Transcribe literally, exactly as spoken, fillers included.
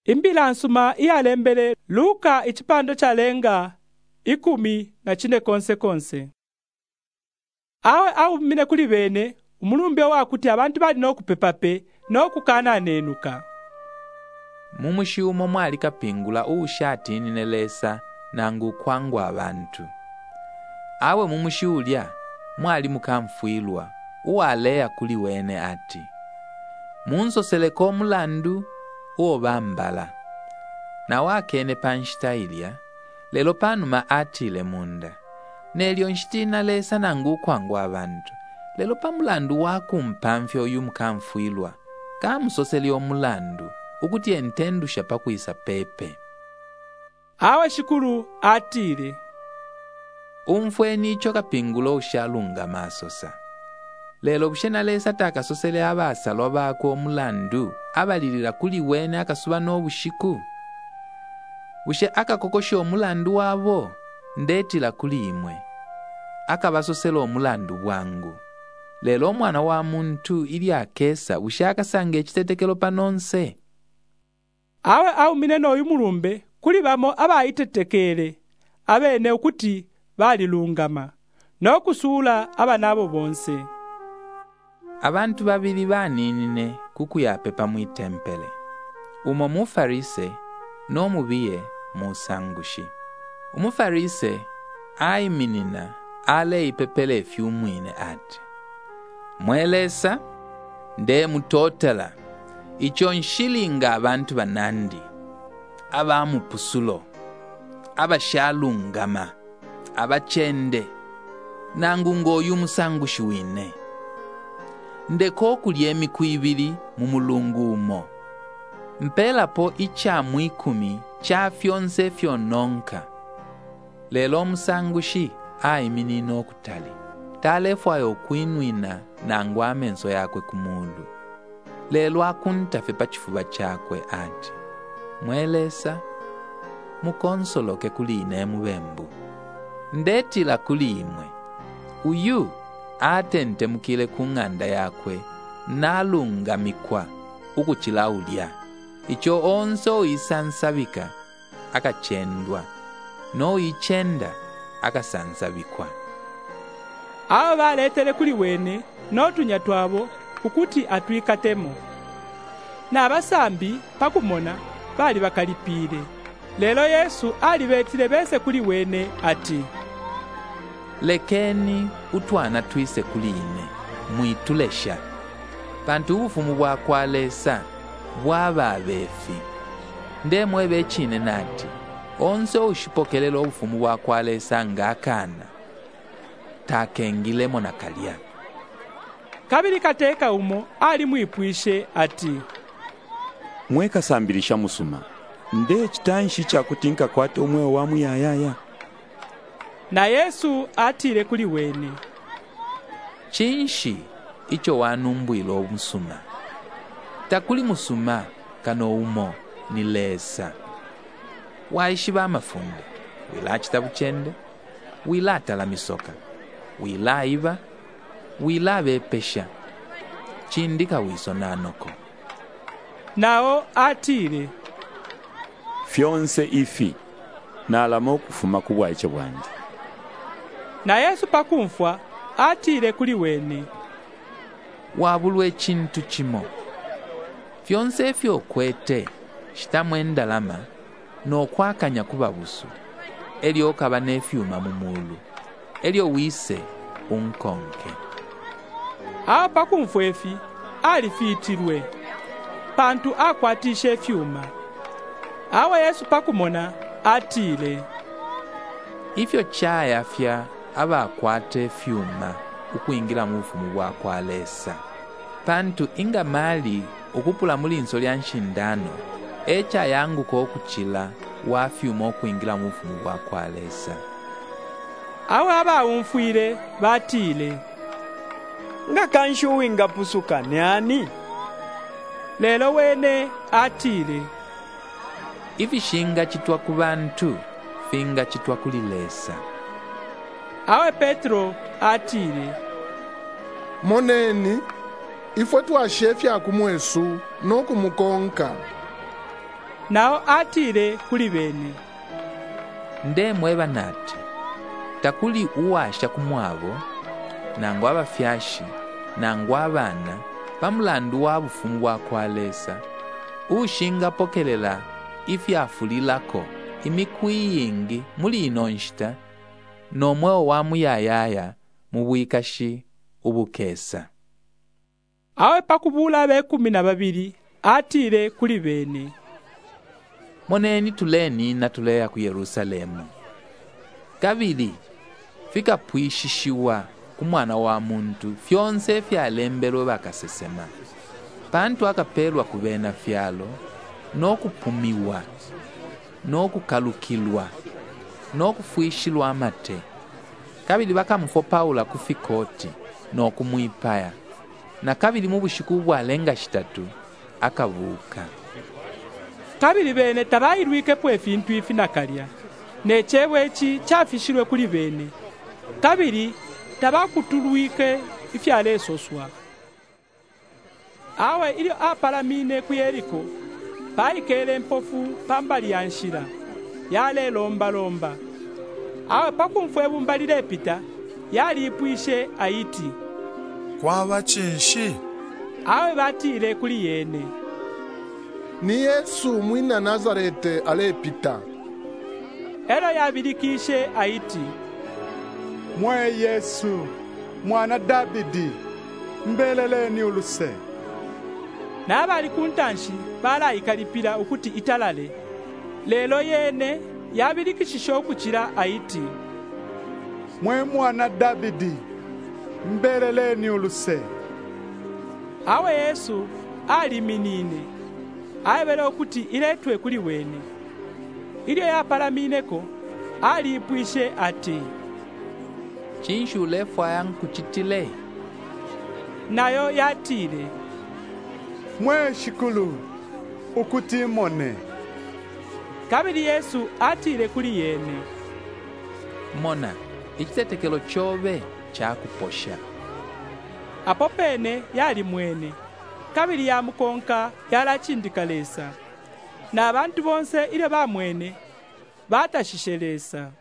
Imbila nsuma iyalembele Luka ichipando chalenga ikumi na chine konse konse. Awe au mine kuli bene umulumbe wakuti abantu bali nokupepape nokukana nenuka. Mumushi umo mwali kapingula uushati ninelesa nangu kwangwa abantu. Awe mumushi ulya mwali mukamfuilwa uwalea kuli wene ati munsoseleko omulandu uwo bambala. Na wakene panshitailya lelo panuma atile munda. Nelyo nshitina lesa nangu kwangwa abantu. Lelo pamulandu wakumpamfyo yu mukamfuilwa kamusoseli omulandu ukuti entendusha pakuisa pepe. Awe shikuru atile umfweni icho kapingulo ushalunga masosa. Lelo bushena lesa takasosele abasalwa bako omulandu abalilira kuli wene akasuba n'obushiku. Bushe akakokosha omulandu wabo ndetila kuli imwe akabasosela omulandu bwangu. Lelo omwana wa muntu ili akesa bushe akasanga ekitetekelo panonse. Awe au mineno oyu mulumbe kuli bamo abayitetekele abene ukuti balilungama nokusula abanabo bonse. Abantu babili baninine kukuyapepa mwitempele. Umo mufarise n'omubiye musangushi. Umufarise aiminina ale ipepele efyumwine ati mwelesa nde mutotela icho nshilinga abantu banandi abamupusulo abashalungama abachende nangu ngoyu musangushi wine ndeko kulya emiku ibili mu mulungu umo mpela po icha mwikumi cha fyonse fyononka. Lelo musangushi aiminina okutali talefwayo kwinwina nangu amenso yakwe kumulu. Lelo akuntafe pachifuba chakwe ati mwelesa mukonsoloke kuli ine mubembu ndetila kuli imwe uyu atente mukile kung'anda yakwe nalungamikwa ukuchilaulya icho onse oisansabika akachendwa no ichenda akasansabikwa. Awe baletele kuli wene notunya twabo ukuti atwikatemo. Na abasambi pakumona bali bakalipire. Lelo Yesu ali betile bese kuli wene ati lekeni utwana twise kuli ine mwitulesha pantu ubufumu bwakwalesa bwaba abefi ndemwe bechine nati onse ushipokelela obufumu bwakwalesa ngakana takengilemo nakalya. Kabili kateka umo ali mwipwishe ati mweka sambilisha musuma nde chitanshi chakutinka kwate omwe wamu yayaya. Na Yesu atile kuli wene chinshi icho wanumbwilo omusuma takuli musuma kano umo ni lesa waishi ba mafunde wila chitabu chende wila atala misoka wila iba wila bepesha chindika wiso nanoko. Nao atile fyonse ifi na alama okufuma kubwaiche bwanje. Na Yesu pakumfwa atile kuli wene wabulwe chintu chimo fyonse efyo kwete shitamwendalama nokwakanya kubabusu elio kaba nefyuma mumulu elio wise unkonke. Awa pakumfwa efi alifitilwe pantu akwatishe fyuma. Awa Yesu pakumona atile ifyo chaya fya abakwate fyuma ukuingira mu bufumu bwakwalesa pantu inga mali okupula mulinso lya nshindano echa yangu ko kuchila wa fyuma okuingira mu bufumu bwakwalesa. Awa abawumfuire batile nga kanshu winga pusuka nyani. Lelo wene atile ifishinga chitwa kubantu finga chitwa kulilesa. Awe Petro atile moneni ifwe twashefya kumwesu nokumukonka. nao atile kuli bene. Ndemwe banati takuli uwasha kumwabo nangu abafyashi nangu abana bamulandu wa bufumu bwako alesa ushinga pokelela ifyafulilako imikwi yingi muli inonshita nomweo wamuyayaya mubwikashi ubukesa. Awe pakubula be kumi na babili atile kuli bene. Moneni tuleni na tuleya ku Yerusalemu. Kabili fika pwishishiwa kumwana wa muntu fyonse fyalembelwe bakasesema. Pantu akapelwa kubena fyalo nokupumiwa nokukalukilwa nokufuishilwa amate. Kabili bakamufo Paula kufikoti nokumwipaya na kabili mu bushiku bwalenga shitatu akabuka. Kabili bene tabayirwike pwe fintu ifi nakalya nechebwe echi chafishilwe kuli bene. Kabili tabakutulwike ifyalesoswa. Awe ili apalamine ku Yeriko paikele mpofu pambali ya nshila yale lomba lomba. Awe pakumfwe bumbalile epita yali ipwishe aiti kwaba chinshi. Awe batile kuli yene. Ni Yesu mwina Nazarete alepita. Elo yabilikishe aiti mwe Yesu mwana Davidi mbeleleni uluse. Nabali kuntanshi bala ikalipila ukuti italale. Lelo yene yabilikishisho okuchira aiti mwe mwana Davidi mbeleleni uluse. Awe Yesu ali minine ayebele okuti iletwe kuli wene. Ilyo yapalamineko ali ipwishe ati Chinshule fwayang kuchitile. Nayo yatile mwe shikulu ukuti mone. Kabili Yesu atile kuli yene. Mona ichitetekelo chobe chakuposha. Apo pene yali mwene. Kabili ya mukonka yalachindikalesa. Na abantu bonse ile bamwene batashishelesa.